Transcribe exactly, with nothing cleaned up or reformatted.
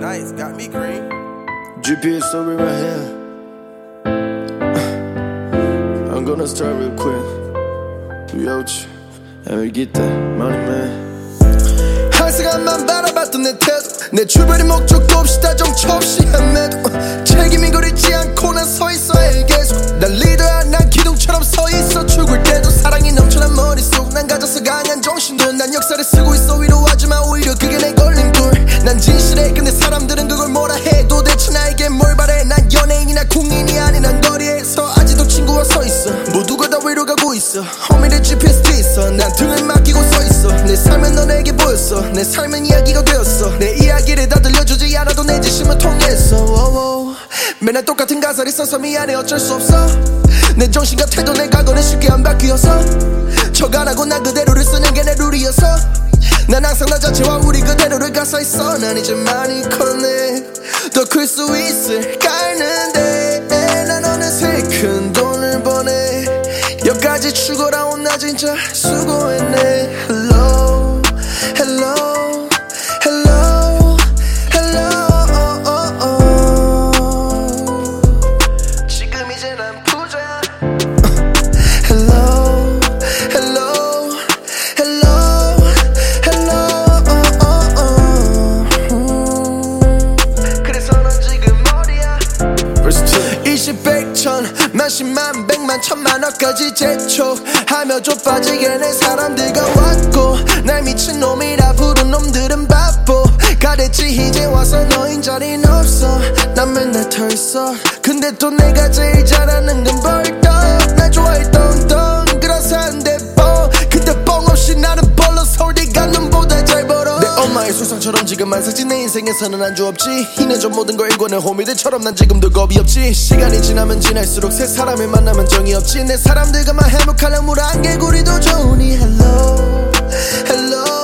Nice, got me green. G P S over my head. I'm gonna start real quick. We out you, and we get that money, man. 한 시간만 바라봤던 내 태도, 내 출발의 목적도 없이 다정처 없이 헤매도 책임이 거리지 않고 난 서있어 해 계속. 난 리더야, 난 기둥처럼 서있어. 죽을 때도 사랑이 넘쳐난 머릿속. 난 가져서 강한 정신도. 난 역사를 쓰고 있어. 위로하지만 오히려 그게 내 걸림돌. 난 진실해, 근데 사람들은 그걸 뭐라 해. 도대체 나에게 뭘 바래. 난 연예인이나 공인이 아닌 난 거리에서 아직도 친구와 서있어. 모두가 다 위로가고 있어. 호미를 지피에스 있어. 난 등을 맡기고 서있어. 내 삶은 너에게 보였어. 내 삶은 이야기가 되었어. 내 이야기를 다 들려주지 않아도 내 지심을 통했어. 오오. 맨날 똑같은 가사를 써서 미안해 어쩔 수 없어. 내 정신과 태도 내 각오는 쉽게 안 바뀌어서 척 안 하고 난 그대로를 쓰는 게 내 룰이었어. 난 항상 나 자체와 우리 그대로를 가사했어. 난 이제 많이 컸네. 더 클 수 있을까 했는데 난 어느새 큰 돈을 버네. 여기까지 죽어라온 나 진짜 수고했네. Hello, hello, hello, hello. 지금 이제 난 부자야. Hello, hello, hello, hello. 그래서 넌 지금 어디야? 일십 백천 만십만 백만 천만억까지 재촉하며 좁아지게 내 사람들과 왔고 날 미친놈이라 부른 놈들은 바보. 가랬지 이제 와서 너인 자리는 없어. 난 맨날 털써. 근데 또 내가 제일 잘하는 건 벌떡. 날 좋아했던 돈 그런 사람들 뻥. 근데 뻥 없이 나는 벌러 서울대가 눈보다 잘 벌어. 내 엄마의 수상처럼 지금 안 사지. 내 인생에서는 안주 없지. 이내전 모든 걸 일궈낸 호미들처럼 난 지금도 겁이 없지. 시간이 지나면 지날수록 새 사람을 만나면 정이 없지. 내 사람들과만 행복하려면 물 한 개구리도 좋으니. Hello, hello.